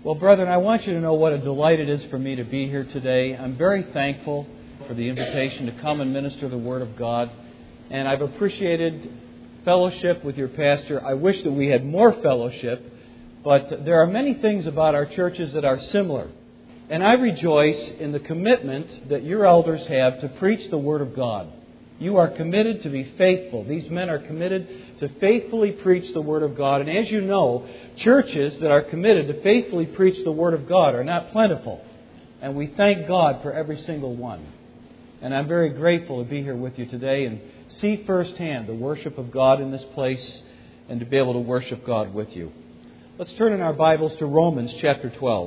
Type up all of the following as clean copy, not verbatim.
Well, brethren, I want you to know what a delight it is for me to be here today. I'm very thankful for the invitation to come and minister the Word of God. And I've appreciated fellowship with your pastor. I wish that we had more fellowship, but there are many things about our churches that are similar. And I rejoice in the commitment that your elders have to preach the Word of God. You are committed to be faithful. These men are committed to faithfully preach the Word of God. And as you know, churches that are committed to faithfully preach the Word of God are not plentiful. And we thank God for every single one. And I'm very grateful to be here with you today and see firsthand the worship of God in this place and to be able to worship God with you. Let's turn in our Bibles to Romans chapter 12.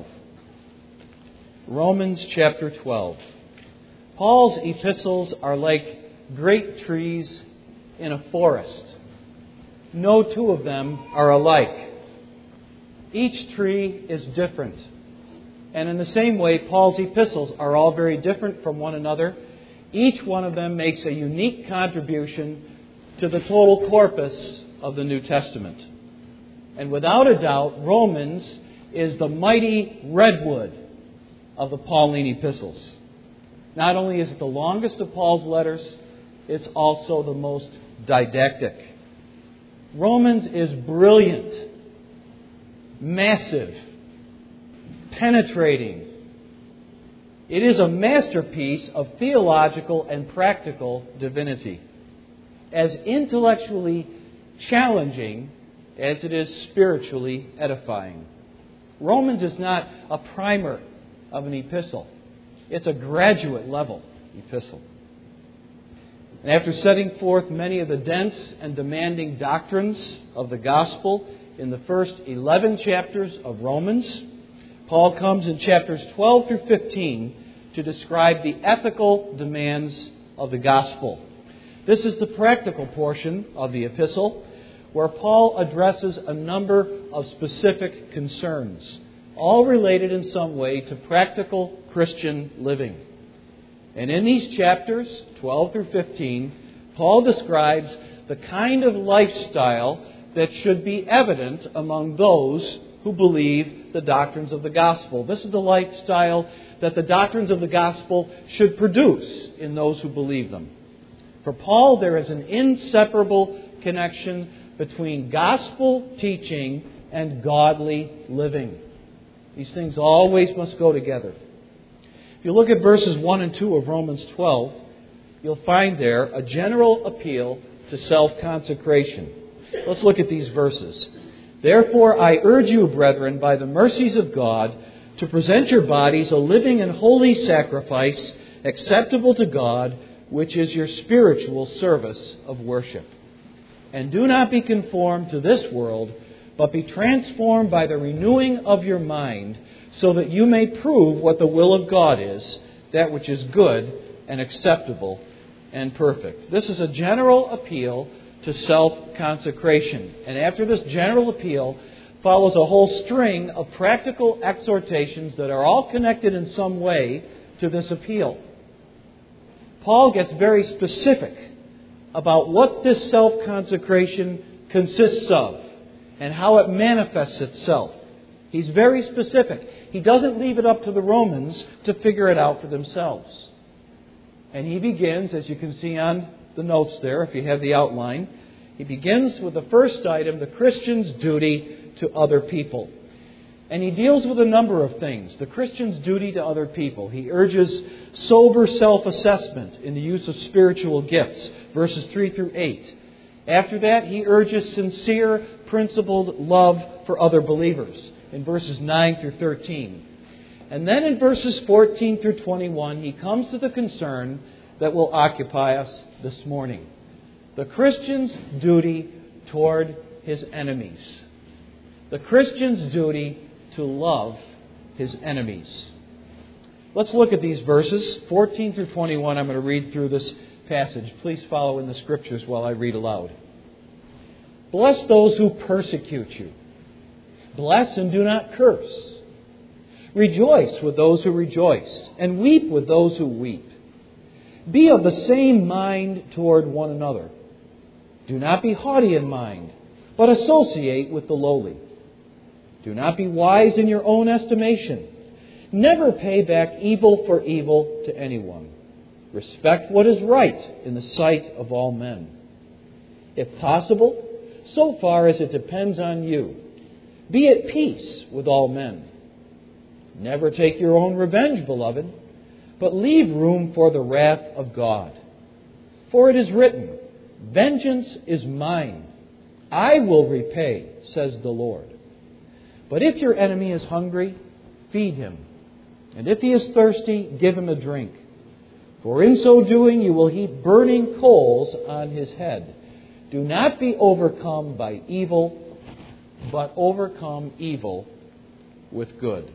Romans chapter 12. Paul's epistles are like great trees in a forest. No two of them are alike. Each tree is different. And in the same way, Paul's epistles are all very different from one another. Each one of them makes a unique contribution to the total corpus of the New Testament. And without a doubt, Romans is the mighty redwood of the Pauline epistles. Not only is it the longest of Paul's letters, it's also the most didactic. Romans is brilliant, massive, penetrating. It is a masterpiece of theological and practical divinity, as intellectually challenging as it is spiritually edifying. Romans is not a primer of an epistle. It's a graduate level epistle. And after setting forth many of the dense and demanding doctrines of the gospel in the first 11 chapters of Romans, Paul comes in chapters 12 through 15 to describe the ethical demands of the gospel. This is the practical portion of the epistle, where Paul addresses a number of specific concerns, all related in some way to practical Christian living. And in these chapters, 12 through 15, Paul describes the kind of lifestyle that should be evident among those who believe the doctrines of the gospel. This is the lifestyle that the doctrines of the gospel should produce in those who believe them. For Paul, there is an inseparable connection between gospel teaching and godly living. These things always must go together. If you look at verses 1 and 2 of Romans 12, you'll find there a general appeal to self-consecration. Let's look at these verses. Therefore, I urge you, brethren, by the mercies of God, to present your bodies a living and holy sacrifice, acceptable to God, which is your spiritual service of worship. And do not be conformed to this world, but be transformed by the renewing of your mind, so that you may prove what the will of God is, that which is good and acceptable and perfect. This is a general appeal to self-consecration. And after this general appeal follows a whole string of practical exhortations that are all connected in some way to this appeal. Paul gets very specific about what this self-consecration consists of and how it manifests itself. He's very specific. He doesn't leave it up to the Romans to figure it out for themselves. And he begins, as you can see on the notes there, if you have the outline, he begins with the first item, the Christian's duty to other people. And he deals with a number of things. The Christian's duty to other people. He urges sober self-assessment in the use of spiritual gifts, verses 3 through 8. After that, he urges sincere, principled love for other believers in verses 9 through 13. And then in verses 14 through 21, he comes to the concern that will occupy us this morning. The Christian's duty toward his enemies. The Christian's duty to love his enemies. Let's look at these verses, 14 through 21. I'm going to read through this passage. Please follow in the Scriptures while I read aloud. Bless those who persecute you. Bless and do not curse. Rejoice with those who rejoice, and weep with those who weep. Be of the same mind toward one another. Do not be haughty in mind, but associate with the lowly. Do not be wise in your own estimation. Never pay back evil for evil to anyone. Respect what is right in the sight of all men. If possible, so far as it depends on you, be at peace with all men. Never take your own revenge, beloved, but leave room for the wrath of God. For it is written, vengeance is mine. I will repay, says the Lord. But if your enemy is hungry, feed him. And if he is thirsty, give him a drink. For in so doing you will heap burning coals on his head. Do not be overcome by evil, but overcome evil with good.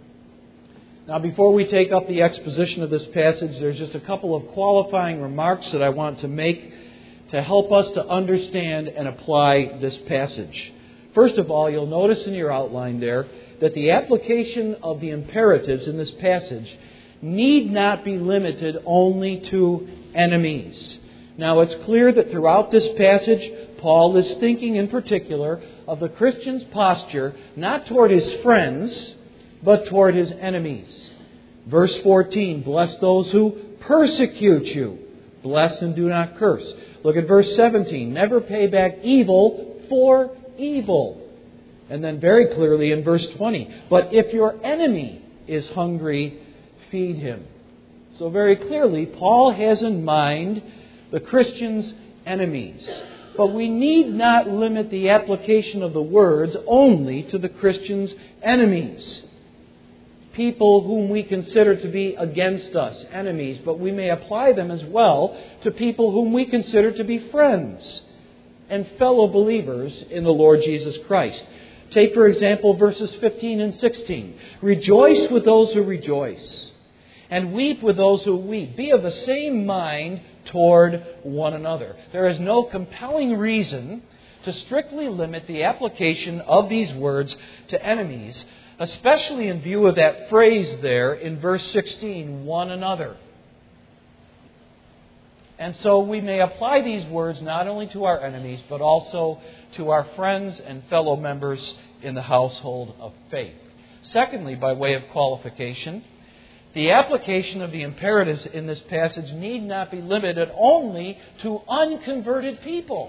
Now, before we take up the exposition of this passage, there's just a couple of qualifying remarks that I want to make to help us to understand and apply this passage. First of all, you'll notice in your outline there that the application of the imperatives in this passage need not be limited only to enemies. Now, it's clear that throughout this passage, Paul is thinking in particular of the Christian's posture not toward his friends, but toward his enemies. Verse 14, bless those who persecute you. Bless and do not curse. Look at verse 17, never pay back evil for evil. And then very clearly in verse 20, but if your enemy is hungry, feed him. So very clearly, Paul has in mind the Christian's enemies. But we need not limit the application of the words only to the Christian's enemies. People whom we consider to be against us, enemies, but we may apply them as well to people whom we consider to be friends and fellow believers in the Lord Jesus Christ. Take, for example, verses 15 and 16. Rejoice with those who rejoice, and weep with those who weep. Be of the same mind toward one another. There is no compelling reason to strictly limit the application of these words to enemies, especially in view of that phrase there in verse 16, one another. And so we may apply these words not only to our enemies, but also to our friends and fellow members in the household of faith. Secondly, by way of qualification, the application of the imperatives in this passage need not be limited only to unconverted people.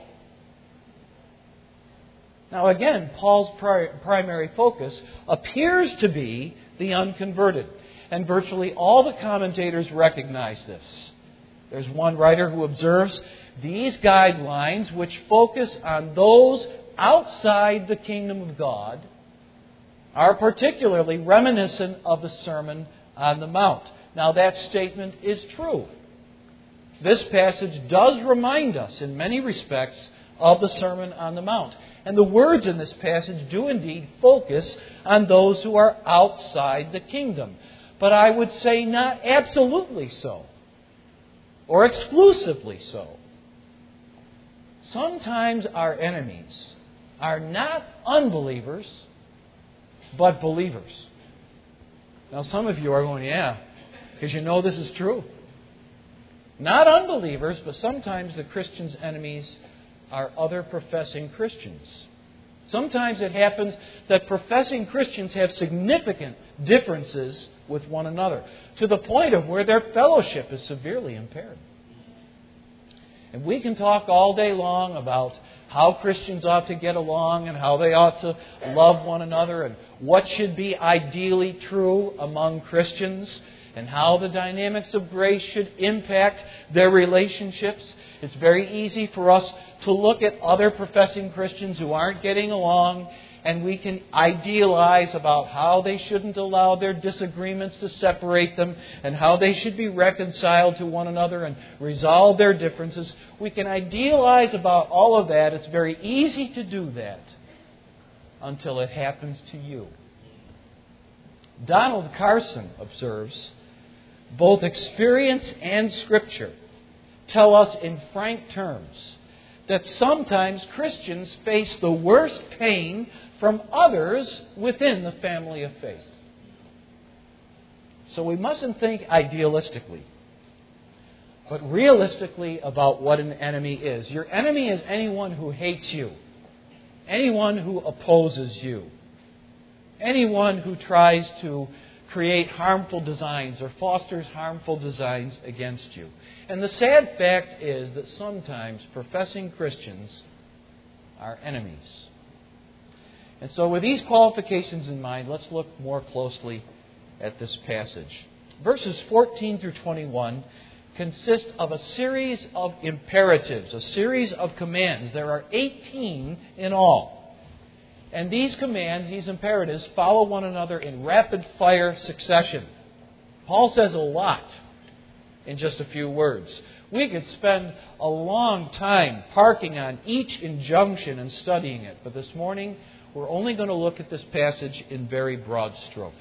Now again, Paul's primary focus appears to be the unconverted. And virtually all the commentators recognize this. There's one writer who observes these guidelines, which focus on those outside the kingdom of God, are particularly reminiscent of the Sermon on the Mount. Now that statement is true. This passage does remind us in many respects of the Sermon on the Mount. And the words in this passage do indeed focus on those who are outside the kingdom. But I would say not absolutely so, or exclusively so. Sometimes our enemies are not unbelievers, but believers. Now some of you are going, yeah, because you know this is true. Not unbelievers, but sometimes the Christian's enemies are other professing Christians. Sometimes it happens that professing Christians have significant differences with one another, to the point of where their fellowship is severely impaired. And we can talk all day long about how Christians ought to get along and how they ought to love one another and what should be ideally true among Christians and how the dynamics of grace should impact their relationships. It's very easy for us to look at other professing Christians who aren't getting along, and we can idealize about how they shouldn't allow their disagreements to separate them and how they should be reconciled to one another and resolve their differences. We can idealize about all of that. It's very easy to do that until it happens to you. Donald Carson observes, both experience and Scripture tell us in frank terms that sometimes Christians face the worst pain from others within the family of faith. So we mustn't think idealistically, but realistically about what an enemy is. Your enemy is anyone who hates you, anyone who opposes you. anyone who tries to create harmful designs or fosters harmful designs against you. And the sad fact is that sometimes professing Christians are enemies. And so with these qualifications in mind, let's look more closely at this passage. Verses 14 through 21 consist of a series of imperatives, a series of commands. There are 18 in all. And these commands, these imperatives, follow one another in rapid-fire succession. Paul says a lot in just a few words. We could spend a long time parking on each injunction and studying it. But this morning, we're only going to look at this passage in very broad strokes.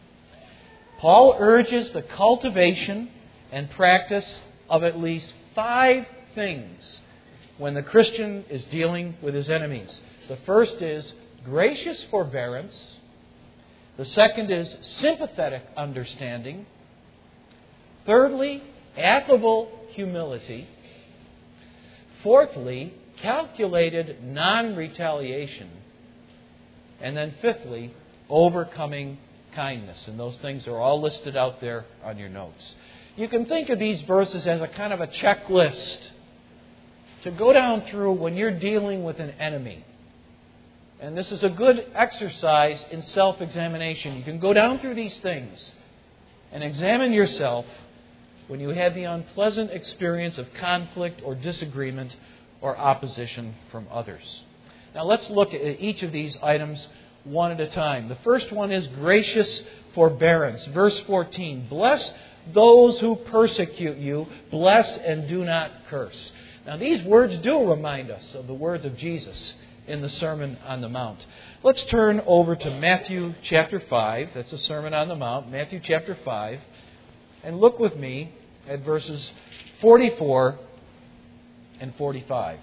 Paul urges the cultivation and practice of at least 5 things when the Christian is dealing with his enemies. The first is gracious forbearance. The second is sympathetic understanding. Thirdly, affable humility. Fourthly, calculated non-retaliation. And then fifthly, overcoming kindness. And those things are all listed out there on your notes. You can think of these verses as a kind of a checklist to go down through when you're dealing with an enemy. And this is a good exercise in self-examination. You can go down through these things and examine yourself when you have the unpleasant experience of conflict or disagreement or opposition from others. Now let's look at each of these items one at a time. The first one is gracious forbearance. Verse 14, bless those who persecute you, bless and do not curse. Now these words do remind us of the words of Jesus in the Sermon on the Mount. Let's turn over to Matthew chapter 5. That's the Sermon on the Mount, Matthew chapter 5. And look with me at verses 44 and 45.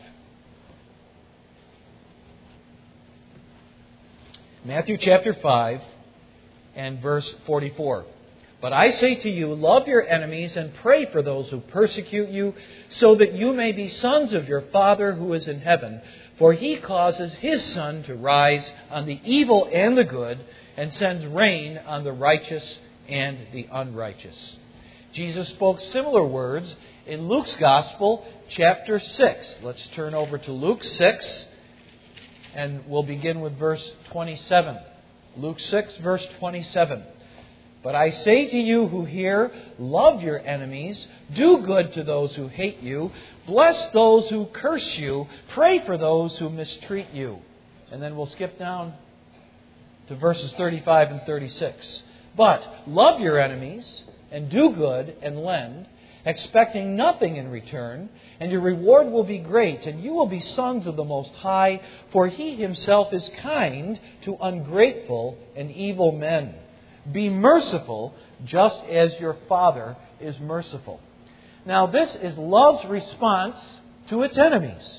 Matthew chapter 5 and verse 44. But I say to you, love your enemies and pray for those who persecute you, so that you may be sons of your Father who is in heaven. For He causes His sun to rise on the evil and the good, and sends rain on the righteous and the unrighteous. Jesus spoke similar words in Luke's Gospel, chapter 6. Let's turn over to Luke 6, and we'll begin with verse 27. Luke 6, verse 27. But I say to you who hear, love your enemies, do good to those who hate you, bless those who curse you, pray for those who mistreat you. And then we'll skip down to verses 35 and 36. But love your enemies, and do good, and lend, expecting nothing in return, and your reward will be great, and you will be sons of the Most High, for He Himself is kind to ungrateful and evil men. Be merciful, just as your Father is merciful. Now, this is love's response to its enemies.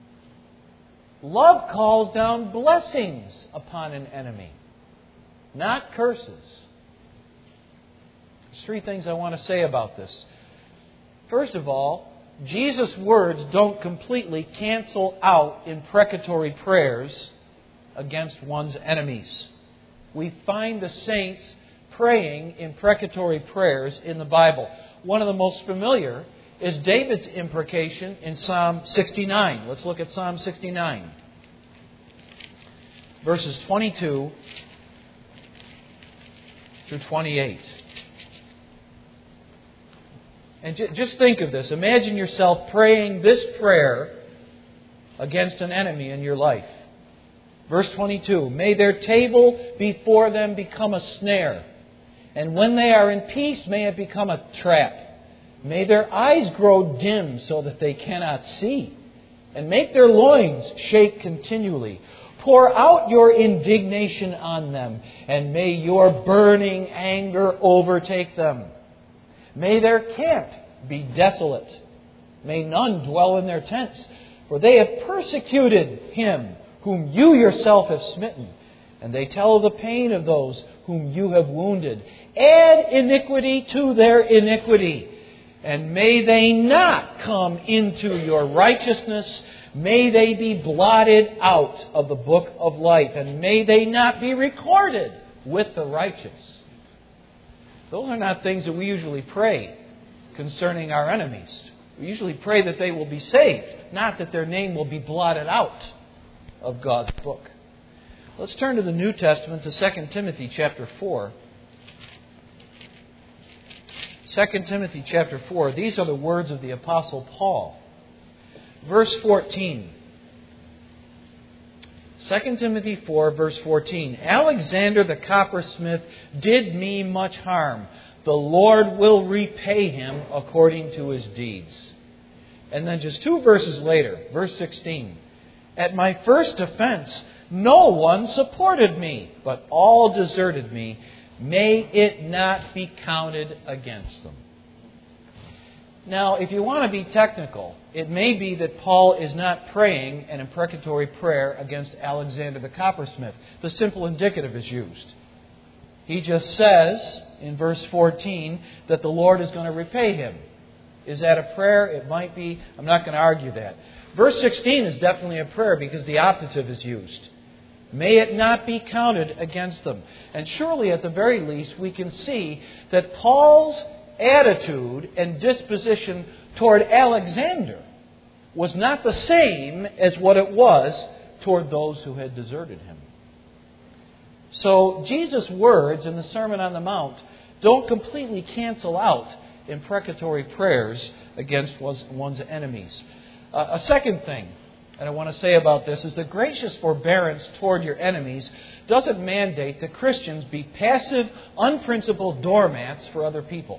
Love calls down blessings upon an enemy, not curses. There's 3 things I want to say about this. First of all, Jesus' words don't completely cancel out imprecatory prayers against one's enemies. We find the saints praying imprecatory prayers in the Bible. One of the most familiar is David's imprecation in Psalm 69. Let's look at Psalm 69. Verses 22 through 28. And just think of this. Imagine yourself praying this prayer against an enemy in your life. Verse 22, may their table before them become a snare, and when they are in peace, may it become a trap. May their eyes grow dim so that they cannot see, and make their loins shake continually. Pour out your indignation on them, and may your burning anger overtake them. May their camp be desolate. May none dwell in their tents, for they have persecuted him whom you yourself have smitten, and they tell of the pain of those whom you have wounded. Add iniquity to their iniquity, And may they not come into your righteousness. May they be blotted out of the book of life. And may they not be recorded with the righteous. Those are not things that we usually pray concerning our enemies. We usually pray that they will be saved, not that their name will be blotted out of God's book. Let's turn to the New Testament to 2 Timothy chapter 4. 2 Timothy chapter 4. These are the words of the Apostle Paul. Verse 14. 2 Timothy 4, verse 14. Alexander the coppersmith did me much harm. The Lord will repay him according to his deeds. And then just 2 verses later, verse 16. At my first offense, no one supported me, but all deserted me. May it not be counted against them. Now, if you want to be technical, it may be that Paul is not praying an imprecatory prayer against Alexander the coppersmith. The simple indicative is used. He just says in verse 14 that the Lord is going to repay him. Is that a prayer? It might be. I'm not going to argue that. Verse 16 is definitely a prayer because the optative is used. May it not be counted against them. And surely, at the very least, we can see that Paul's attitude and disposition toward Alexander was not the same as what it was toward those who had deserted him. So Jesus' words in the Sermon on the Mount don't completely cancel out imprecatory prayers against one's enemies. A second thing that I want to say about this is that gracious forbearance toward your enemies doesn't mandate that Christians be passive, unprincipled doormats for other people.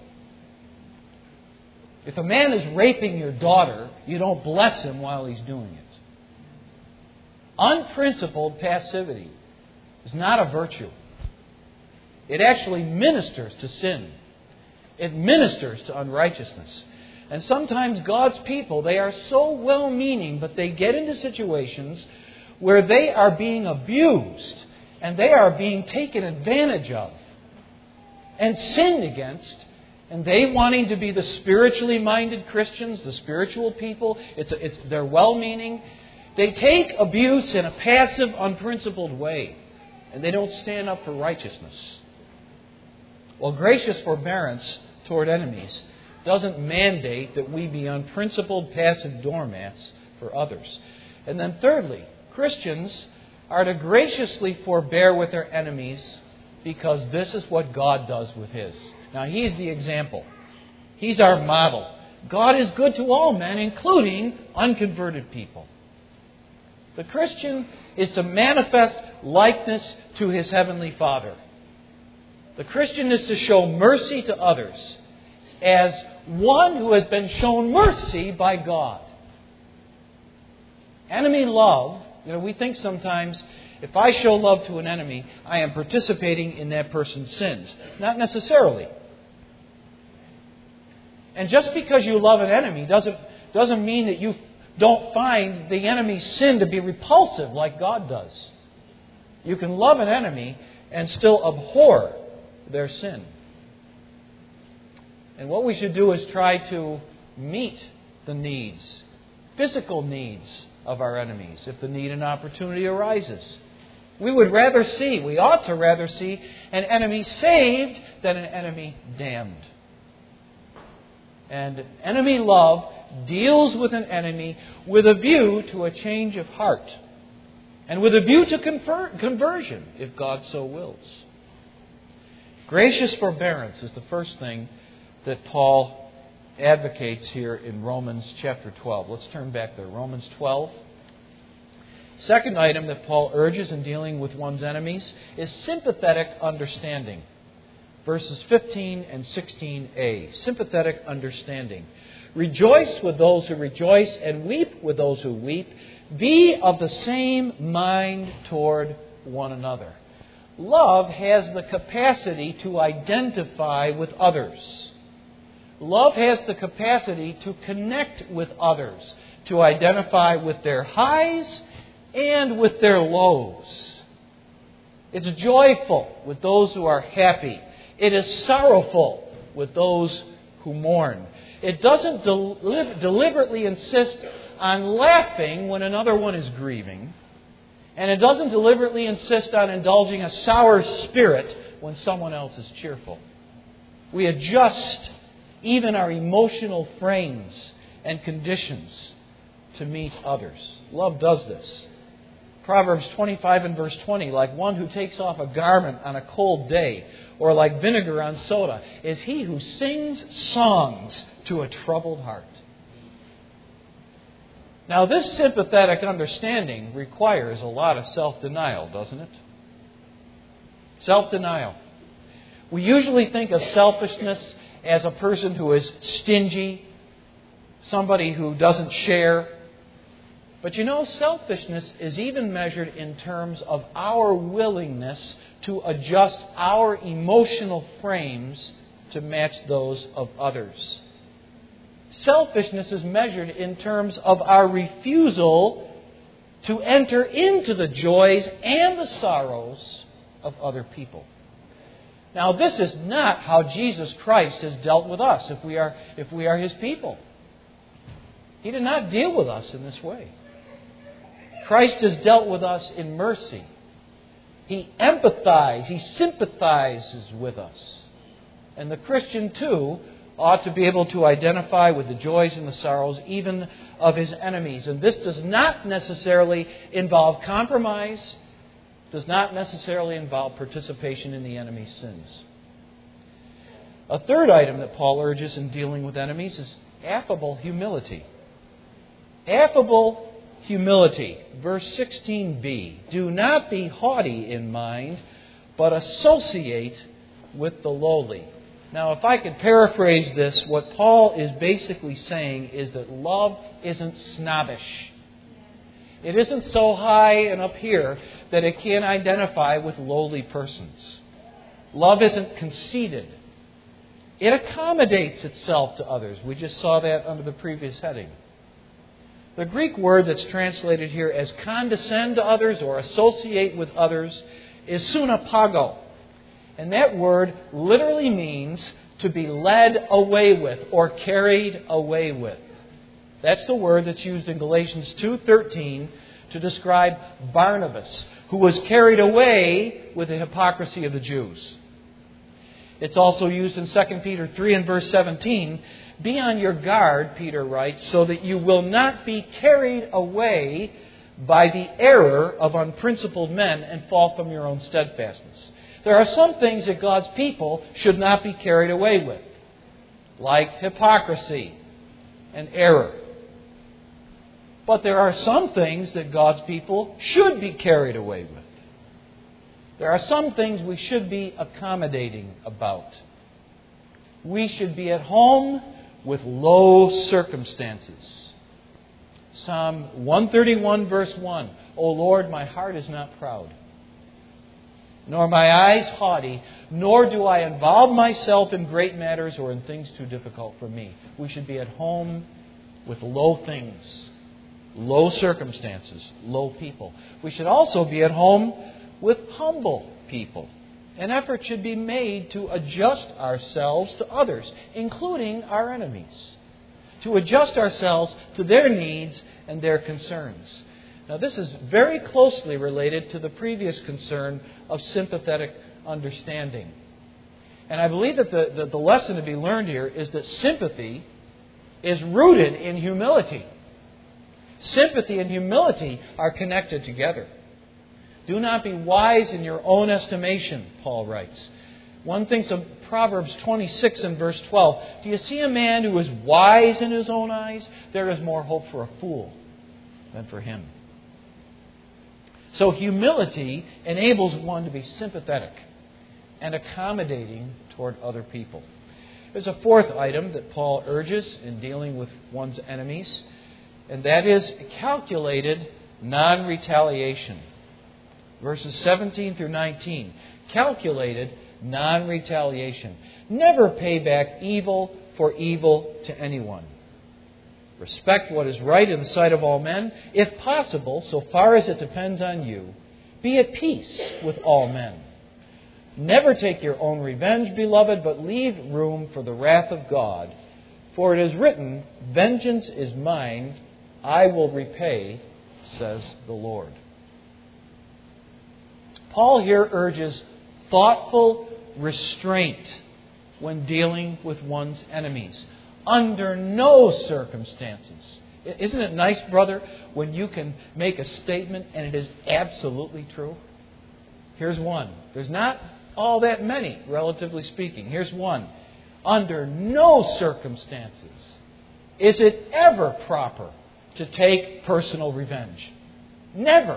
If a man is raping your daughter, you don't bless him while he's doing it. Unprincipled passivity is not a virtue. It actually ministers to sin. It ministers to unrighteousness. And sometimes God's people, they are so well-meaning, but they get into situations where they are being abused and they are being taken advantage of and sinned against. And they wanting to be the spiritually minded Christians, the spiritual people, they're well-meaning. They take abuse in a passive, unprincipled way. And they don't stand up for righteousness. Well, gracious forbearance toward enemies doesn't mandate that we be unprincipled, passive doormats for others. And then thirdly, Christians are to graciously forbear with their enemies because this is what God does with His. Now, He's the example. He's our model. God is good to all men, including unconverted people. The Christian is to manifest likeness to his Heavenly Father. The Christian is to show mercy to others as one who has been shown mercy by God. Enemy love, we think sometimes if I show love to an enemy, I am participating in that person's sins. Not necessarily. And just because you love an enemy doesn't mean that you don't find the enemy's sin to be repulsive like God does. You can love an enemy and still abhor their sin. And what we should do is try to meet the needs, physical needs of our enemies, if the need and opportunity arises. We ought to rather see an enemy saved than an enemy damned. And enemy love deals with an enemy with a view to a change of heart and with a view to conversion, if God so wills. Gracious forbearance is the first thing that Paul advocates here in Romans chapter 12. Let's turn back there. Romans 12. Second item that Paul urges in dealing with one's enemies is sympathetic understanding. Verses 15 and 16a. Sympathetic understanding. Rejoice with those who rejoice and weep with those who weep. Be of the same mind toward one another. Love has the capacity to identify with others. Love has the capacity to connect with others, to identify with their highs and with their lows. It's joyful with those who are happy. It is sorrowful with those who mourn. It doesn't deliberately insist on laughing when another one is grieving. And it doesn't deliberately insist on indulging a sour spirit when someone else is cheerful. We adjust even our emotional frames and conditions to meet others. Love does this. Proverbs 25 and verse 20, like one who takes off a garment on a cold day, or like vinegar on soda, is he who sings songs to a troubled heart. Now, this sympathetic understanding requires a lot of self-denial, doesn't it? Self-denial. We usually think of selfishness as a person who is stingy, somebody who doesn't share. But you know, selfishness is even measured in terms of our willingness to adjust our emotional frames to match those of others. Selfishness is measured in terms of our refusal to enter into the joys and the sorrows of other people. Now, this is not how Jesus Christ has dealt with us if we are His people. He did not deal with us in this way. Christ has dealt with us in mercy. He empathizes, He sympathizes with us. And the Christian, too, ought to be able to identify with the joys and the sorrows even of his enemies. And this does not necessarily involve compromise, does not necessarily involve participation in the enemy's sins. A third item that Paul urges in dealing with enemies is affable humility. Affable humility. Verse 16b. Do not be haughty in mind, but associate with the lowly. Now, if I could paraphrase this, what Paul is basically saying is that love isn't snobbish. It isn't so high and up here that it can't identify with lowly persons. Love isn't conceited. It accommodates itself to others. We just saw that under the previous heading. The Greek word that's translated here as condescend to others or associate with others is sunapago. And that word literally means to be led away with or carried away with. That's the word that's used in Galatians 2:13 to describe Barnabas, who was carried away with the hypocrisy of the Jews. It's also used in 2 Peter 3 and verse 17. Be on your guard, Peter writes, so that you will not be carried away by the error of unprincipled men and fall from your own steadfastness. There are some things that God's people should not be carried away with, like hypocrisy and error. But there are some things that God's people should be carried away with. There are some things we should be accommodating about. We should be at home with low circumstances. Psalm 131 verse 1. O Lord, my heart is not proud, nor my eyes haughty, nor do I involve myself in great matters or in things too difficult for me. We should be at home with low things, low circumstances, low people. We should also be at home with humble people. An effort should be made to adjust ourselves to others, including our enemies, to adjust ourselves to their needs and their concerns. Now, this is very closely related to the previous concern of sympathetic understanding. And I believe that the lesson to be learned here is that sympathy is rooted in humility. Sympathy and humility are connected together. Do not be wise in your own estimation, Paul writes. One thinks of Proverbs 26 and verse 12. Do you see a man who is wise in his own eyes? There is more hope for a fool than for him. So humility enables one to be sympathetic and accommodating toward other people. There's a fourth item that Paul urges in dealing with one's enemies, and that is calculated non-retaliation. Verses 17 through 19. Calculated non-retaliation. Never pay back evil for evil to anyone. Respect what is right in the sight of all men. If possible, so far as it depends on you, be at peace with all men. Never take your own revenge, beloved, but leave room for the wrath of God. For it is written, 'Vengeance is mine, I will repay,' says the Lord." Paul here urges thoughtful restraint when dealing with one's enemies. Under no circumstances. Isn't it nice, brother, when you can make a statement and it is absolutely true? Here's one. There's not all that many, relatively speaking. Here's one. Under no circumstances is it ever proper to take personal revenge. Never.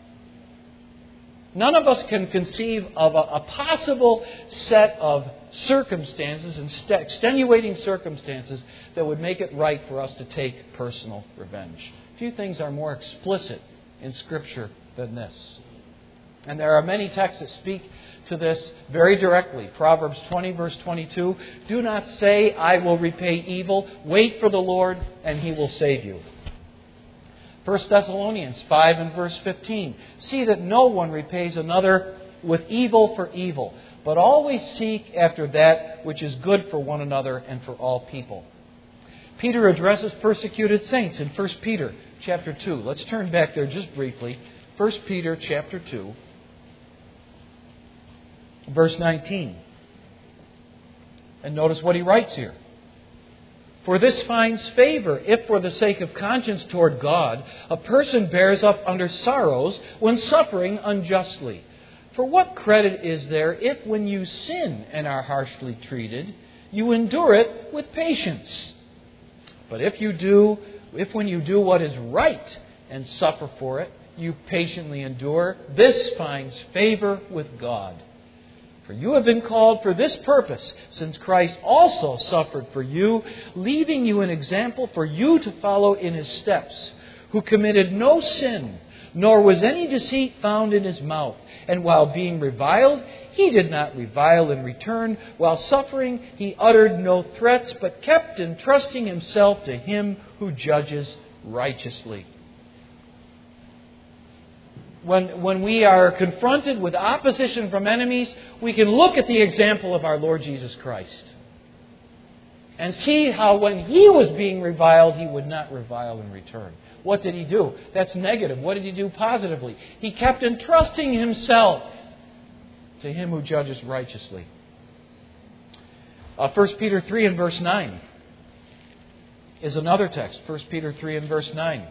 None of us can conceive of a possible set of circumstances and extenuating circumstances that would make it right for us to take personal revenge. Few things are more explicit in Scripture than this. And there are many texts that speak to this very directly. Proverbs 20, verse 22, "Do not say, 'I will repay evil.' Wait for the Lord, and He will save you." 1 Thessalonians 5 and verse 15, "See that no one repays another with evil for evil, but always seek after that which is good for one another and for all people." Peter addresses persecuted saints in 1 Peter chapter 2. Let's turn back there just briefly. 1 Peter chapter 2, verse 19. And notice what he writes here. "For this finds favor if for the sake of conscience toward God, a person bears up under sorrows when suffering unjustly. For what credit is there if when you sin and are harshly treated, you endure it with patience? But if when you do what is right and suffer for it, you patiently endure, this finds favor with God. For you have been called for this purpose, since Christ also suffered for you, leaving you an example for you to follow in His steps, who committed no sin, nor was any deceit found in His mouth. And while being reviled, He did not revile in return. While suffering, He uttered no threats, but kept entrusting Himself to Him who judges righteously." When we are confronted with opposition from enemies, we can look at the example of our Lord Jesus Christ and see how when He was being reviled, He would not revile in return. What did He do? That's negative. What did He do positively? He kept entrusting Himself to Him who judges righteously. 1 Peter 3 and verse 9 is another text. 1 Peter 3 and verse 9.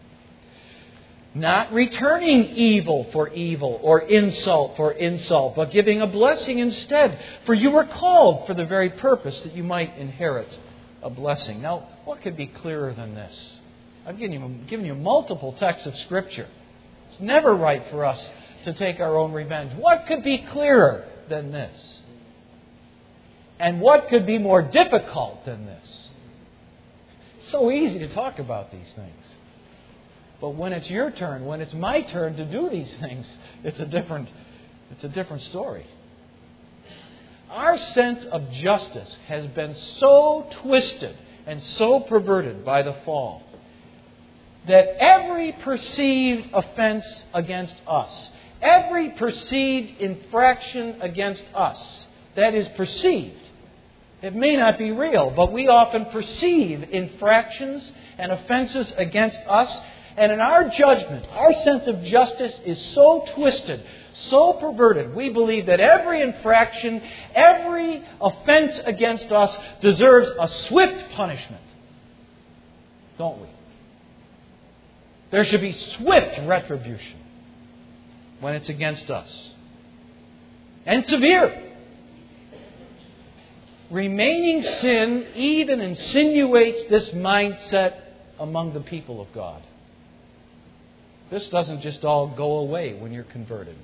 "Not returning evil for evil or insult for insult, but giving a blessing instead. For you were called for the very purpose that you might inherit a blessing." Now, what could be clearer than this? I've given you multiple texts of Scripture. It's never right for us to take our own revenge. What could be clearer than this? And what could be more difficult than this? It's so easy to talk about these things. But when it's your turn, when it's my turn to do these things, it's a different story. Our sense of justice has been so twisted and so perverted by the fall that every perceived offense against us, every perceived infraction against us that is perceived, it may not be real, but we often perceive infractions and offenses against us. And in our judgment, our sense of justice is so twisted, so perverted, we believe that every infraction, every offense against us deserves a swift punishment. Don't we? There should be swift retribution when it's against us. And severe. Remaining sin even insinuates this mindset among the people of God. This doesn't just all go away when you're converted.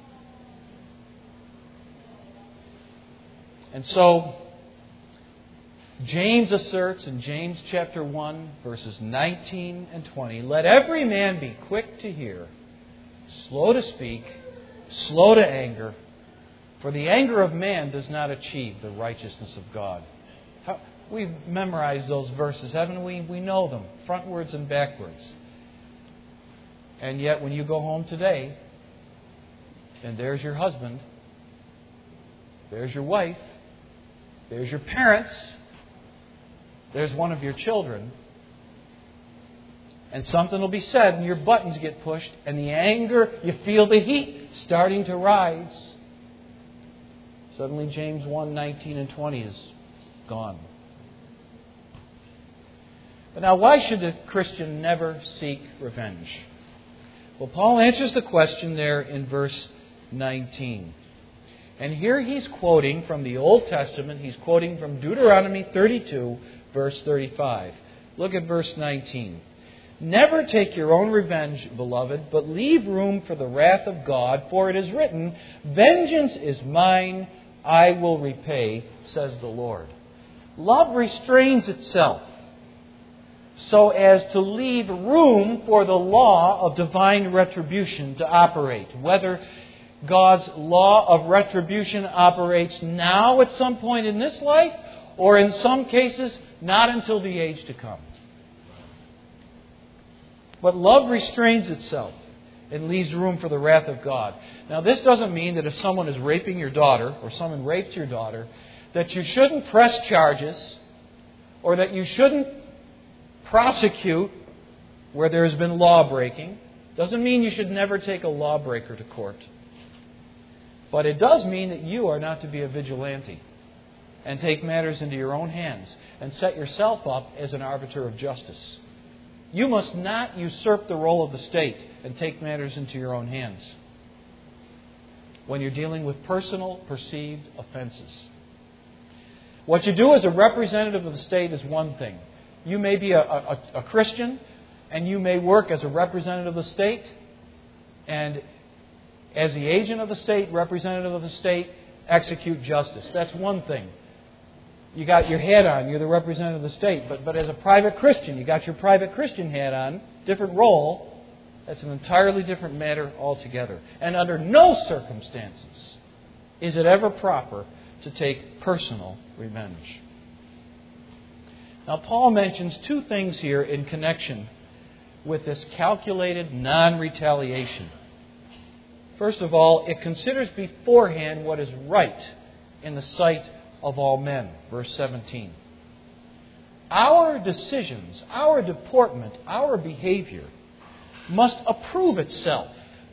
And so, James asserts in James chapter 1, verses 19 and 20, "Let every man be quick to hear, slow to speak, slow to anger, for the anger of man does not achieve the righteousness of God." We've memorized those verses, haven't we? We know them, frontwards and backwards. And yet when you go home today, and there's your husband, There's your wife. There's your parents. There's one of your children. And something will be said and your buttons get pushed and the anger, you feel the heat starting to rise. Suddenly James 1:19 and 20 is gone. But now why should a Christian never seek revenge? Well, Paul answers the question there in verse 19. And here he's quoting from the Old Testament. He's quoting from Deuteronomy 32, verse 35. Look at verse 19. Never take your own revenge, beloved, but leave room for the wrath of God, for it is written, vengeance is mine, I will repay, says the Lord. Love restrains itself so as to leave room for the law of divine retribution to operate. Whether God's law of retribution operates now at some point in this life, or in some cases, not until the age to come. But love restrains itself and leaves room for the wrath of God. Now, this doesn't mean that if someone is raping your daughter, or someone rapes your daughter, that you shouldn't press charges, or that you shouldn't prosecute where there has been law-breaking. Doesn't mean you should never take a lawbreaker to court. But it does mean that you are not to be a vigilante and take matters into your own hands and set yourself up as an arbiter of justice. You must not usurp the role of the state and take matters into your own hands when you're dealing with personal, perceived offenses. What you do as a representative of the state is one thing. You may be a Christian, and you may work as a representative of the state, and as the agent of the state, representative of the state, execute justice. That's one thing. You got your hat on, you're the representative of the state. But as a private Christian, you got your private Christian hat on, different role. That's an entirely different matter altogether. And under no circumstances is it ever proper to take personal revenge. Now, Paul mentions two things here in connection with this calculated non-retaliation. First of all, it considers beforehand what is right in the sight of all men. Verse 17. Our decisions, our deportment, our behavior must approve itself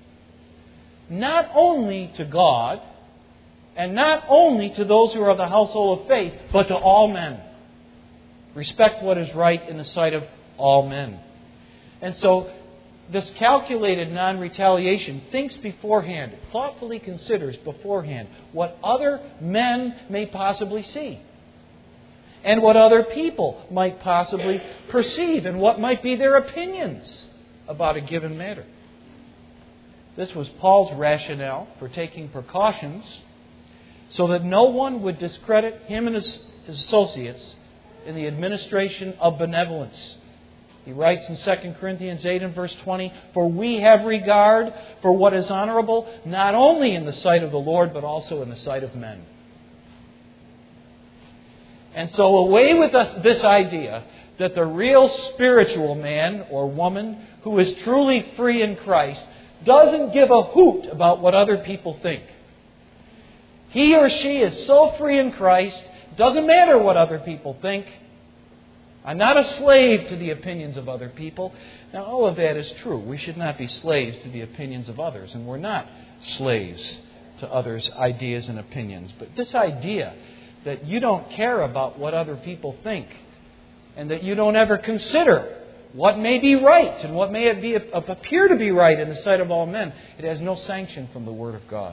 not only to God and not only to those who are of the household of faith, but to all men. Respect what is right in the sight of all men. And so, this calculated non-retaliation thinks beforehand, thoughtfully considers beforehand what other men may possibly see, and what other people might possibly perceive, and what might be their opinions about a given matter. This was Paul's rationale for taking precautions so that no one would discredit him and his associates in the administration of benevolence. He writes in 2 Corinthians 8 and verse 20, "For we have regard for what is honorable, not only in the sight of the Lord, but also in the sight of men." And so away with this idea that the real spiritual man or woman who is truly free in Christ doesn't give a hoot about what other people think. He or she is so free in Christ, doesn't matter what other people think. I'm not a slave to the opinions of other people. Now, all of that is true. We should not be slaves to the opinions of others, and we're not slaves to others' ideas and opinions. But this idea that you don't care about what other people think, and that you don't ever consider what may be right and what may appear to be right in the sight of all men, it has no sanction from the Word of God.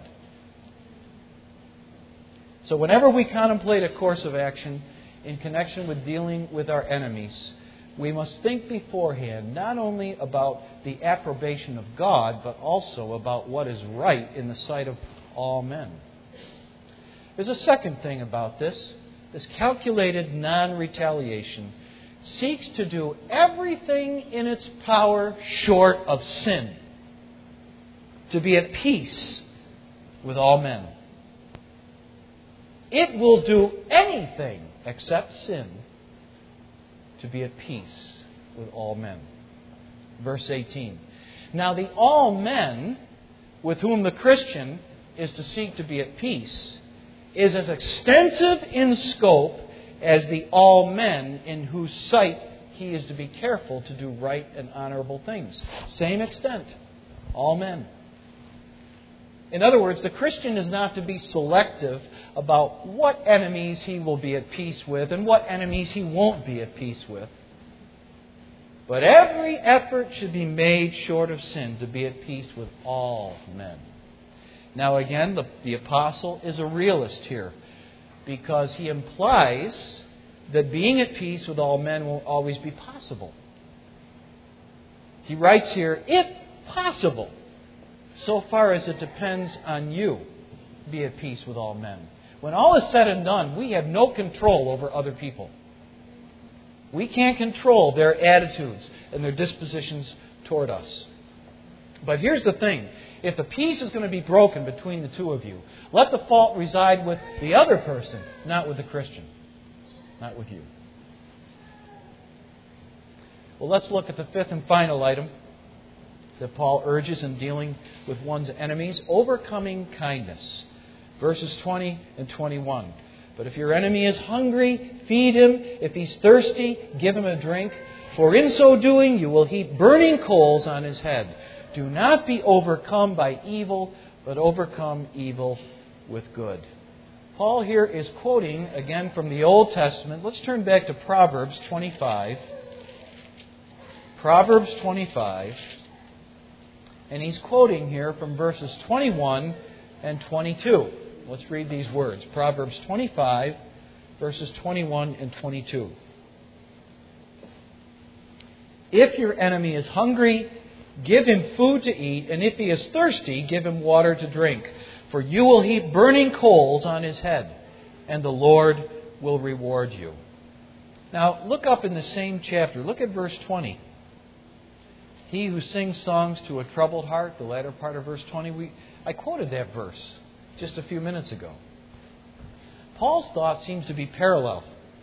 So whenever we contemplate a course of action in connection with dealing with our enemies, we must think beforehand not only about the approbation of God, but also about what is right in the sight of all men. There's a second thing about this. This calculated non-retaliation seeks to do everything in its power short of sin to be at peace with all men. It will do anything except sin to be at peace with all men. Verse 18. Now the all men with whom the Christian is to seek to be at peace, is as extensive in scope as the all men in whose sight he is to be careful to do right and honorable things. Same extent. All men. In other words, the Christian is not to be selective about what enemies he will be at peace with and what enemies he won't be at peace with. But every effort should be made short of sin to be at peace with all men. Now again, the apostle is a realist here, because he implies that being at peace with all men won't always be possible. He writes here, if possible, so far as it depends on you, be at peace with all men. When all is said and done, we have no control over other people. We can't control their attitudes and their dispositions toward us. But here's the thing. If the peace is going to be broken between the two of you, let the fault reside with the other person, not with the Christian. Not with you. Well, let's look at the fifth and final item that Paul urges in dealing with one's enemies. Overcoming kindness. Verses 20 and 21. But if your enemy is hungry, feed him. If he's thirsty, give him a drink. For in so doing, you will heap burning coals on his head. Do not be overcome by evil, but overcome evil with good. Paul here is quoting again from the Old Testament. Let's turn back to Proverbs 25. Proverbs 25. And he's quoting here from verses 21 and 22. Let's read these words. Proverbs 25, verses 21 and 22. If your enemy is hungry, give him food to eat, and if he is thirsty, give him water to drink. For you will heap burning coals on his head, and the Lord will reward you. Now, look up in the same chapter. Look at verse 20. He who sings songs to a troubled heart, the latter part of verse 20. I quoted that verse just a few minutes ago. Paul's thought seems to be parallel.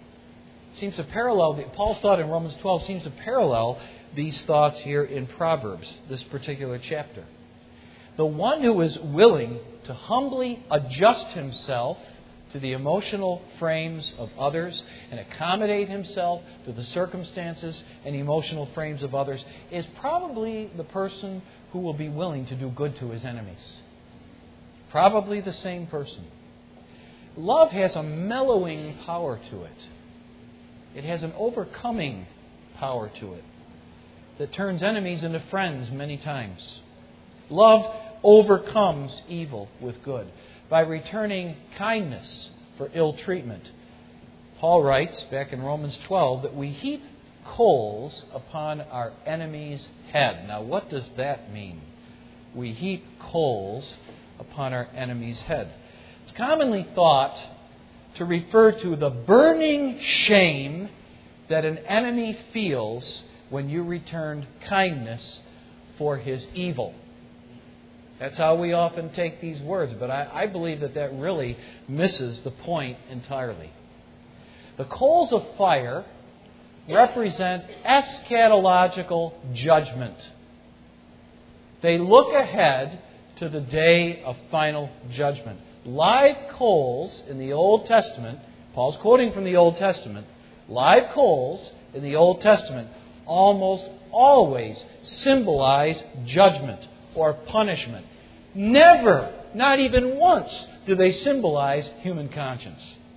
Paul's thought in Romans 12 seems to parallel these thoughts here in Proverbs, this particular chapter. The one who is willing to humbly adjust himself to the emotional frames of others and accommodate himself to the circumstances and emotional frames of others is probably the person who will be willing to do good to his enemies. Probably the same person. Love has a mellowing power to it. It has an overcoming power to it that turns enemies into friends many times. Love overcomes evil with good by returning kindness for ill treatment. Paul writes back in Romans 12 that we heap coals upon our enemy's head. Now, what does that mean? We heap coals upon our enemy's head. It's commonly thought to refer to the burning shame that an enemy feels when you return kindness for his evil. That's how we often take these words, but I believe that really misses the point entirely. The coals of fire represent eschatological judgment. They look ahead to the day of final judgment. Live coals in the Old Testament, Paul's quoting from the Old Testament, live coals in the Old Testament almost always symbolize judgment or punishment. Never, not even once, do they symbolize human conscience.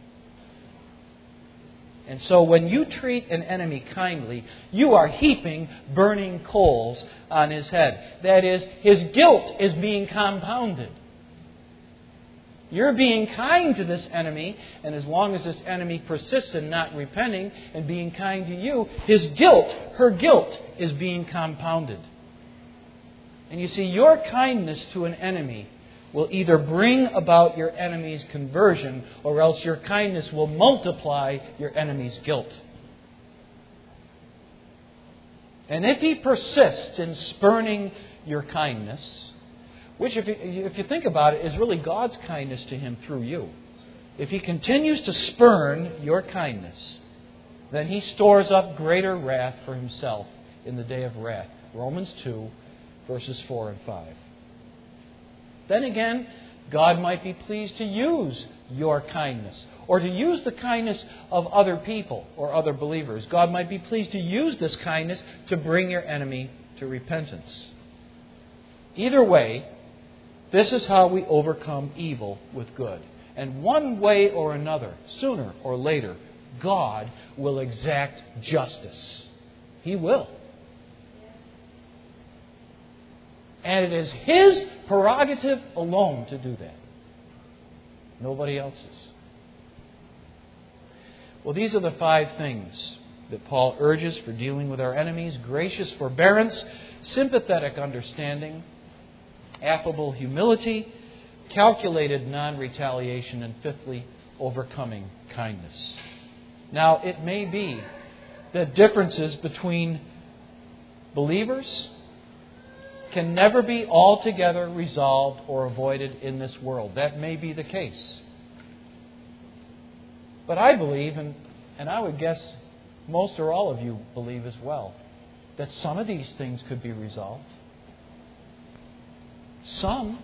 And so when you treat an enemy kindly, you are heaping burning coals on his head. That is, his guilt is being compounded. You're being kind to this enemy, and as long as this enemy persists in not repenting and being kind to you, his guilt, her guilt, is being compounded. And you see, your kindness to an enemy will either bring about your enemy's conversion, or else your kindness will multiply your enemy's guilt. And if he persists in spurning your kindness, which if you think about it, is really God's kindness to him through you. If he continues to spurn your kindness, then he stores up greater wrath for himself in the day of wrath. Romans 2, verses 4 and 5. Then again, God might be pleased to use your kindness, or to use the kindness of other people or other believers. God might be pleased to use this kindness to bring your enemy to repentance. Either way, this is how we overcome evil with good. And one way or another, sooner or later, God will exact justice. He will. And it is His prerogative alone to do that. Nobody else's. Well, these are the 5 things that Paul urges for dealing with our enemies: gracious forbearance, sympathetic understanding, affable humility, calculated non-retaliation, and fifthly, overcoming kindness. Now, it may be that differences between believers can never be altogether resolved or avoided in this world. That may be the case. But I believe, and I would guess most or all of you believe as well, that some of these things could be resolved. Some.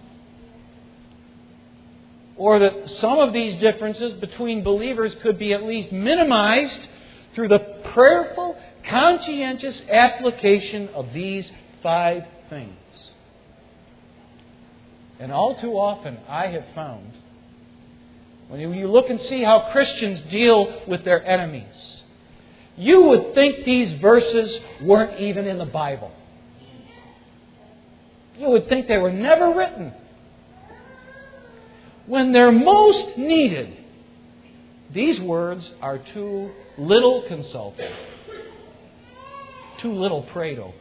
Or that some of these differences between believers could be at least minimized through the prayerful, conscientious application of these 5 things. And all too often I have found, when you look and see how Christians deal with their enemies, you would think these verses weren't even in the Bible. You would think they were never written. When they're most needed, these words are too little consulted, too little prayed over.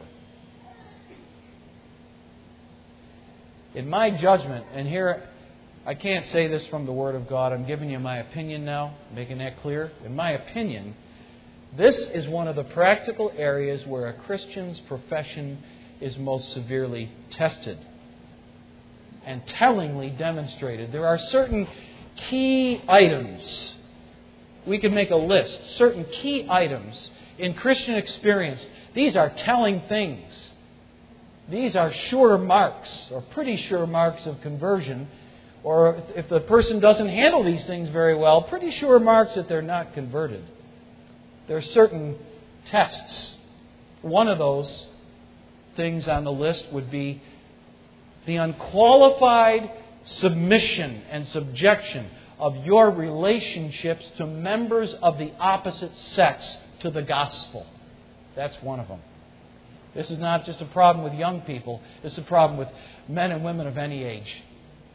In my judgment, and here I can't say this from the Word of God, I'm giving you my opinion now, making that clear. In my opinion, this is one of the practical areas where a Christian's profession is most severely tested and tellingly demonstrated. There are certain key items. We can make a list. Certain key items in Christian experience. These are telling things. These are sure marks, or pretty sure marks of conversion. Or if the person doesn't handle these things very well, pretty sure marks that they're not converted. There are certain tests. One of those things on the list would be the unqualified submission and subjection of your relationships to members of the opposite sex to the gospel. That's one of them. This is not just a problem with young people. This is a problem with men and women of any age.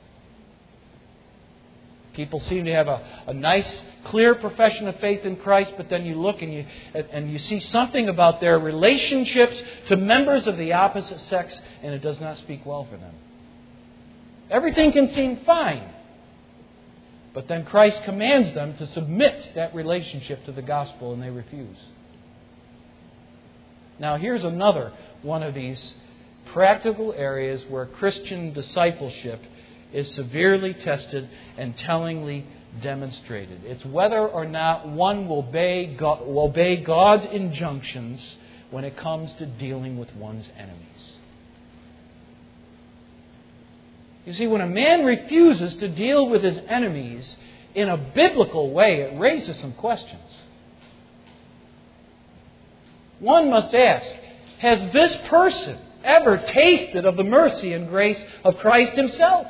People seem to have a nice, clear profession of faith in Christ, but then you look and you see something about their relationships to members of the opposite sex, and it does not speak well for them. Everything can seem fine, but then Christ commands them to submit that relationship to the gospel, and they refuse. Now, here's another one of these practical areas where Christian discipleship is severely tested and tellingly demonstrated. It's whether or not one will obey God's injunctions when it comes to dealing with one's enemies. You see, when a man refuses to deal with his enemies in a biblical way, it raises some questions. One must ask, has this person ever tasted of the mercy and grace of Christ Himself?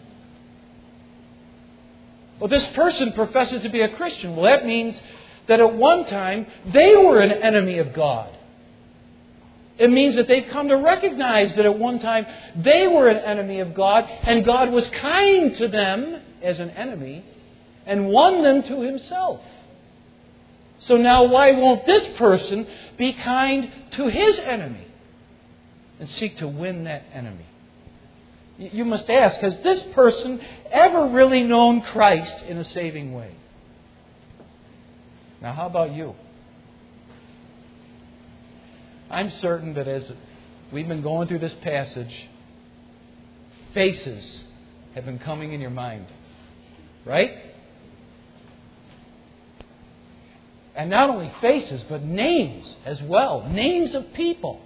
Well, this person professes to be a Christian. Well, that means that at one time they were an enemy of God. It means that they've come to recognize that at one time they were an enemy of God, and God was kind to them as an enemy and won them to Himself. So now why won't this person be kind to his enemy and seek to win that enemy? You must ask, has this person ever really known Christ in a saving way? Now, how about you? I'm certain that as we've been going through this passage, faces have been coming in your mind. Right? And not only faces, but names as well. Names of people.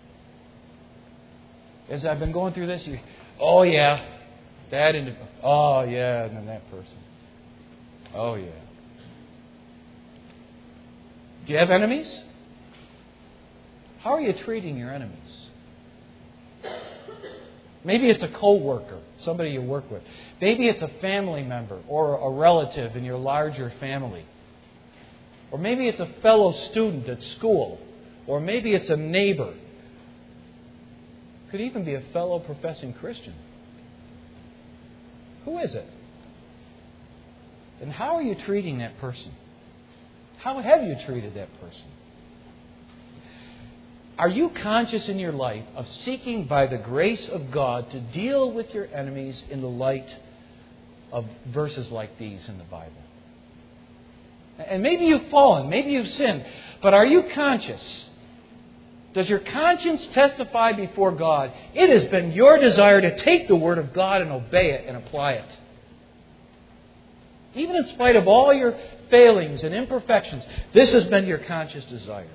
As I've been going through this, oh yeah, that individual. Oh yeah, and then that person. Oh, yeah. Do you have enemies? How are you treating your enemies? Maybe it's a co-worker, somebody you work with. Maybe it's a family member or a relative in your larger family. Or maybe it's a fellow student at school. Or maybe it's a neighbor. Could even be a fellow professing Christian. Who is it? And how are you treating that person? How have you treated that person? Are you conscious in your life of seeking by the grace of God to deal with your enemies in the light of verses like these in the Bible? And maybe you've fallen, maybe you've sinned, but are you conscious? Does your conscience testify before God? It has been your desire to take the Word of God and obey it and apply it. Even in spite of all your failings and imperfections, this has been your conscious desire.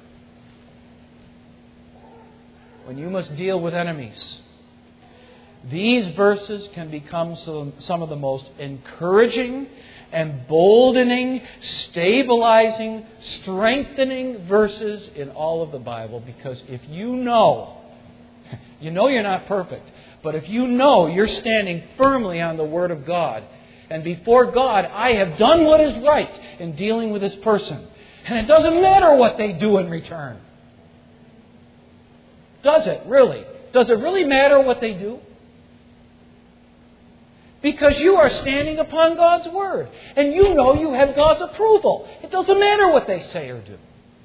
When you must deal with enemies, these verses can become some of the most encouraging, emboldening, stabilizing, strengthening verses in all of the Bible. Because if you know you're not perfect, but if you know you're standing firmly on the Word of God, and before God, I have done what is right in dealing with this person, and it doesn't matter what they do in return. Does it really? Does it really matter what they do? Because you are standing upon God's Word. And you know you have God's approval. It doesn't matter what they say or do.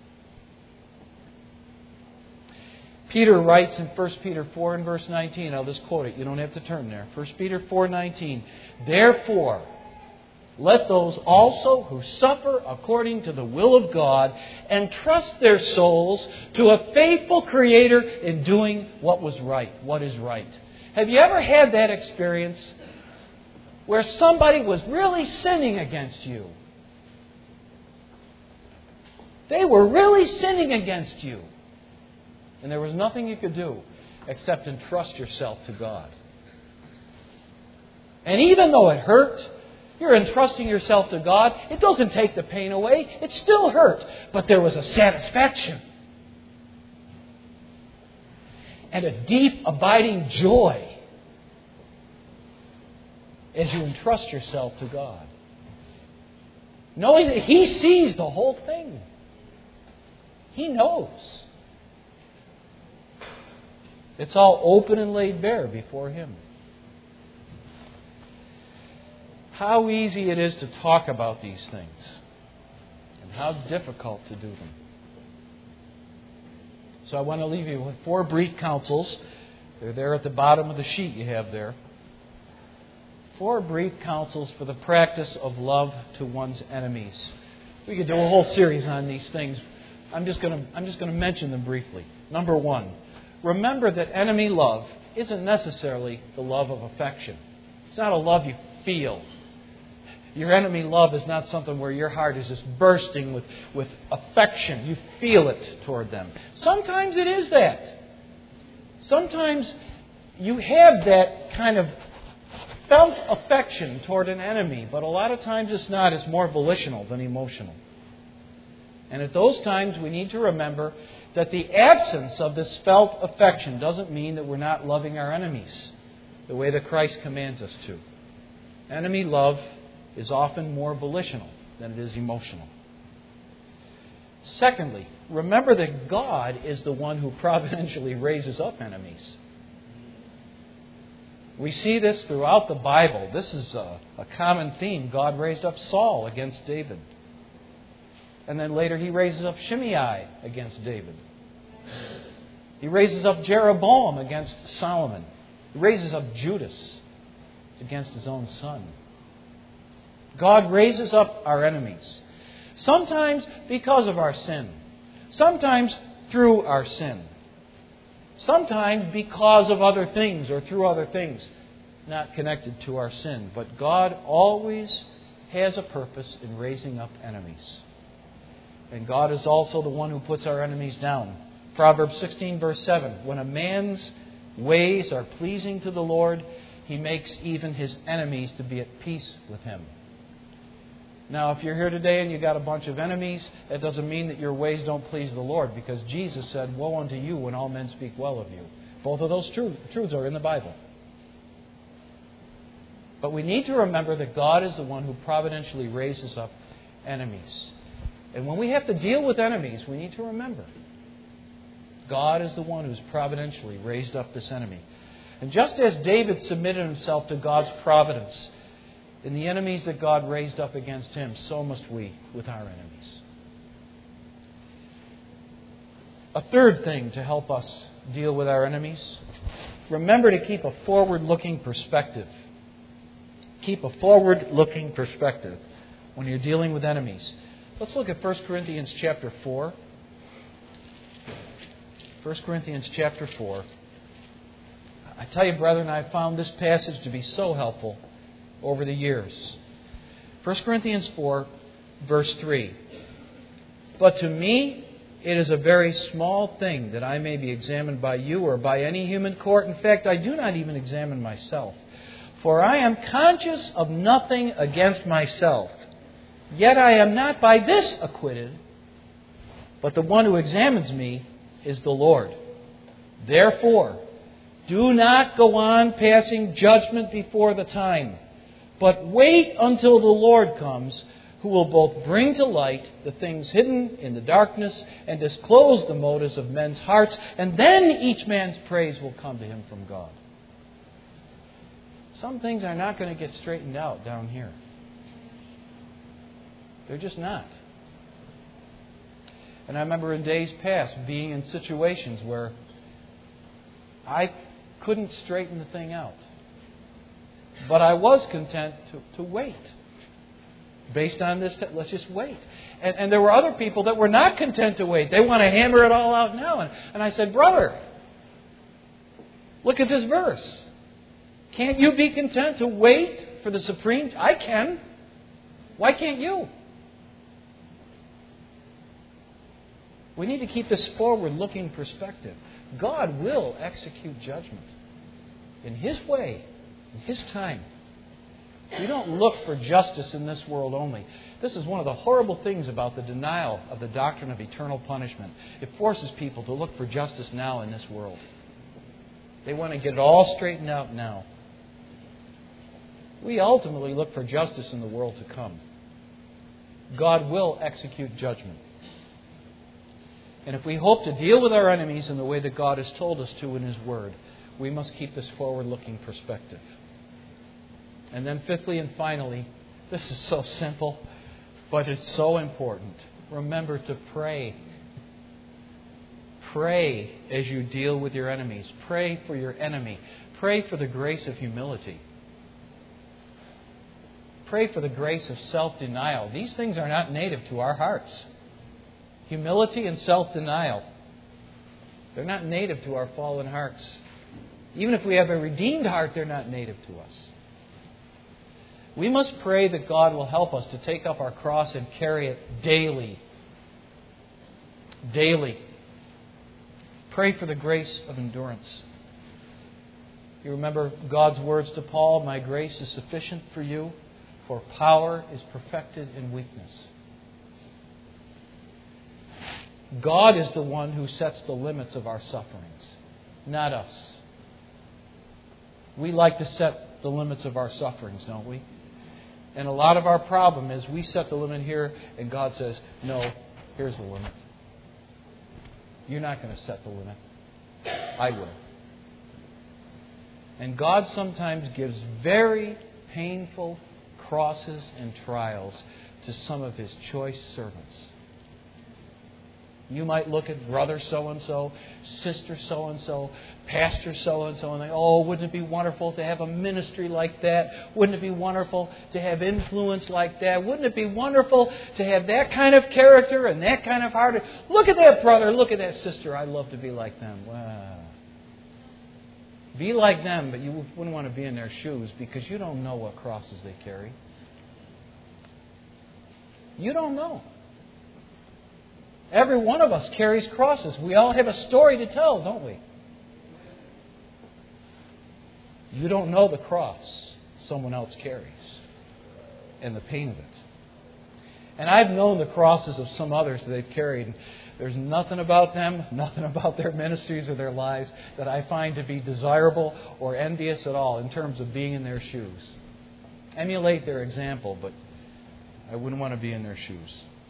Peter writes in 1 Peter 4 and verse 19. I'll just quote it. You don't have to turn there. 1 Peter 4:19. Therefore, let those also who suffer according to the will of God entrust their souls to a faithful Creator in doing what is right. Have you ever had that experience where somebody was really sinning against you? They were really sinning against you. And there was nothing you could do except entrust yourself to God. And even though it hurt, you're entrusting yourself to God. It doesn't take the pain away. It still hurt. But there was a satisfaction. And a deep, abiding joy as you entrust yourself to God. Knowing that He sees the whole thing. He knows. It's all open and laid bare before Him. How easy it is to talk about these things, and how difficult to do them. So I want to leave you with 4 brief counsels. They're there at the bottom of the sheet you have there. 4 brief counsels for the practice of love to one's enemies. We could do a whole series on these things. I'm just going to mention them briefly. Number 1, remember that enemy love isn't necessarily the love of affection. It's not a love you feel. Your enemy love is not something where your heart is just bursting with affection. You feel it toward them. Sometimes it is that. Sometimes you have that kind of felt affection toward an enemy, but a lot of times it's not. It's more volitional than emotional. And at those times we need to remember that the absence of this felt affection doesn't mean that we're not loving our enemies the way that Christ commands us to. Enemy love is often more volitional than it is emotional. Secondly, remember that God is the one who providentially raises up enemies. We see this throughout the Bible. This is a common theme. God raised up Saul against David. And then later He raises up Shimei against David. He raises up Jeroboam against Solomon. He raises up Judas against his own son. God raises up our enemies. Sometimes because of our sin. Sometimes through our sin. Sometimes because of other things or through other things not connected to our sin. But God always has a purpose in raising up enemies. And God is also the one who puts our enemies down. Proverbs 16 verse 7. When a man's ways are pleasing to the Lord, He makes even his enemies to be at peace with him. Now, if you're here today and you've got a bunch of enemies, that doesn't mean that your ways don't please the Lord, because Jesus said, "Woe unto you when all men speak well of you." Both of those truths are in the Bible. But we need to remember that God is the one who providentially raises up enemies. And when we have to deal with enemies, we need to remember God is the one who's providentially raised up this enemy. And just as David submitted himself to God's providence in the enemies that God raised up against him, so must we with our enemies. A third thing to help us deal with our enemies: remember to keep a forward-looking perspective. Keep a forward-looking perspective when you're dealing with enemies. Let's look at 1 Corinthians chapter 4. 1 Corinthians chapter 4. I tell you, brethren, I've found this passage to be so helpful over the years. 1 Corinthians 4, verse 3. But to me it is a very small thing that I may be examined by you or by any human court. In fact, I do not even examine myself. For I am conscious of nothing against myself. Yet I am not by this acquitted, but the one who examines me is the Lord. Therefore, do not go on passing judgment before the time, but wait until the Lord comes, who will both bring to light the things hidden in the darkness and disclose the motives of men's hearts, and then each man's praise will come to him from God. Some things are not going to get straightened out down here. They're just not. And I remember in days past being in situations where I couldn't straighten the thing out. But I was content to wait. Based on this, let's just wait. And there were other people that were not content to wait. They want to hammer it all out now. And I said, brother, look at this verse. Can't you be content to wait for the supreme? I can. Why can't you? We need to keep this forward-looking perspective. God will execute judgment in His way, in His time. We don't look for justice in this world only. This is one of the horrible things about the denial of the doctrine of eternal punishment. It forces people to look for justice now in this world. They want to get it all straightened out now. We ultimately look for justice in the world to come. God will execute judgment. And if we hope to deal with our enemies in the way that God has told us to in His Word, we must keep this forward-looking perspective. And then fifthly and finally, this is so simple, but it's so important. Remember to pray. Pray as you deal with your enemies. Pray for your enemy. Pray for the grace of humility. Pray for the grace of self-denial. These things are not native to our hearts. Humility and self-denial, they're not native to our fallen hearts. Even if we have a redeemed heart, they're not native to us. We must pray that God will help us to take up our cross and carry it daily. Daily. Pray for the grace of endurance. You remember God's words to Paul, "My grace is sufficient for you, for power is perfected in weakness." God is the one who sets the limits of our sufferings, not us. We like to set the limits of our sufferings, don't we? And a lot of our problem is we set the limit here and God says, no, here's the limit. You're not going to set the limit. I will. And God sometimes gives very painful crosses and trials to some of His choice servants. You might look at brother so-and-so, sister so-and-so, pastor so-and-so, and think, oh, wouldn't it be wonderful to have a ministry like that? Wouldn't it be wonderful to have influence like that? Wouldn't it be wonderful to have that kind of character and that kind of heart? Look at that brother, look at that sister. I'd love to be like them. Wow. Be like them, but you wouldn't want to be in their shoes because you don't know what crosses they carry. You don't know. Every one of us carries crosses. We all have a story to tell, don't we? You don't know the cross someone else carries and the pain of it. And I've known the crosses of some others that they've carried. There's nothing about them, nothing about their ministries or their lives that I find to be desirable or envious at all in terms of being in their shoes. Emulate their example, but I wouldn't want to be in their shoes.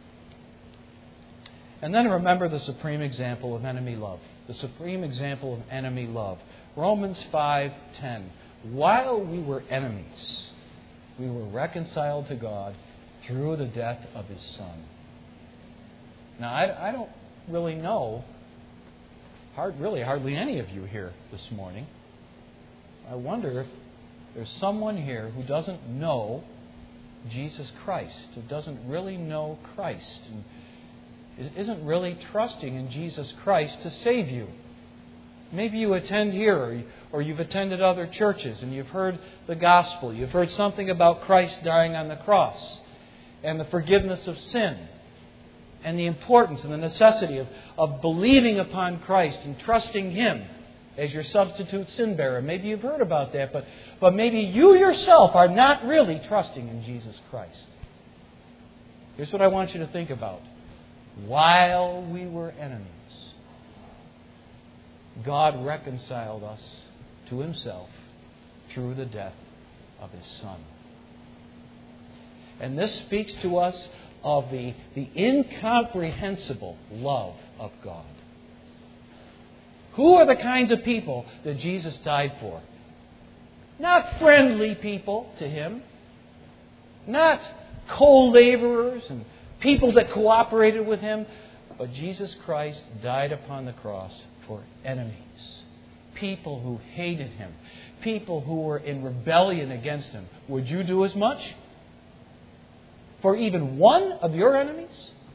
And then remember the supreme example of enemy love. The supreme example of enemy love. Romans 5:10. While we were enemies, we were reconciled to God through the death of His Son. Now, I don't really know, hardly any of you here this morning. I wonder if there's someone here who doesn't know Jesus Christ, who doesn't really know Christ, and isn't really trusting in Jesus Christ to save you. Maybe you attend here, or you've attended other churches, and you've heard the gospel. You've heard something about Christ dying on the cross, and the forgiveness of sin, and the importance and the necessity of believing upon Christ and trusting Him as your substitute sin bearer. Maybe you've heard about that, but maybe you yourself are not really trusting in Jesus Christ. Here's what I want you to think about. While we were enemies, God reconciled us to Himself through the death of His Son. And this speaks to us of the incomprehensible love of God. Who are the kinds of people that Jesus died for? Not friendly people to Him. Not co-laborers and people that cooperated with Him. But Jesus Christ died upon the cross for enemies. People who hated Him. People who were in rebellion against Him. Would you do as much for even one of your enemies?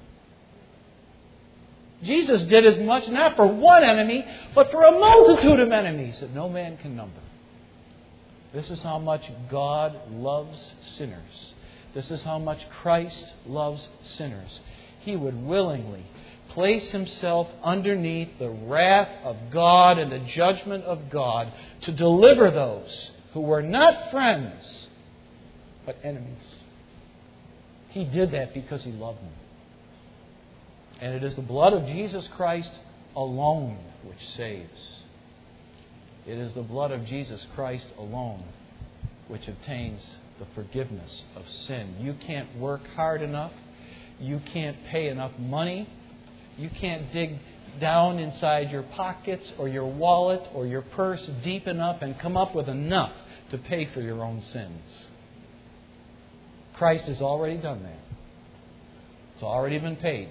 Jesus did as much not for one enemy, but for a multitude of enemies that no man can number. This is how much God loves sinners. This is how much Christ loves sinners. He would willingly place Himself underneath the wrath of God and the judgment of God to deliver those who were not friends, but enemies. He did that because He loved them. And it is the blood of Jesus Christ alone which saves. It is the blood of Jesus Christ alone which obtains the forgiveness of sin. You can't work hard enough. You can't pay enough money. You can't dig down inside your pockets or your wallet or your purse deep enough and come up with enough to pay for your own sins. Christ has already done that. It's already been paid.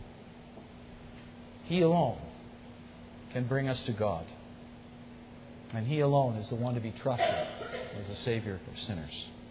He alone can bring us to God. And He alone is the one to be trusted as the Savior of sinners.